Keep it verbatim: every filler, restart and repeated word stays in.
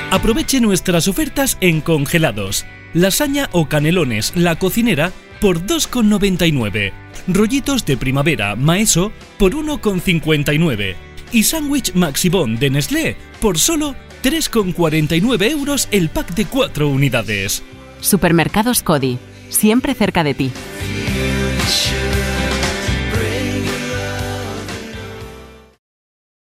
Aproveche nuestras ofertas en congelados. Lasaña o canelones La Cocinera por dos con noventa y nueve. Rollitos de primavera Maeso por uno con cincuenta y nueve. Y sándwich Maxibón de Nestlé por solo tres con cuarenta y nueve euros el pack de cuatro unidades. Supermercados Cody, siempre cerca de ti.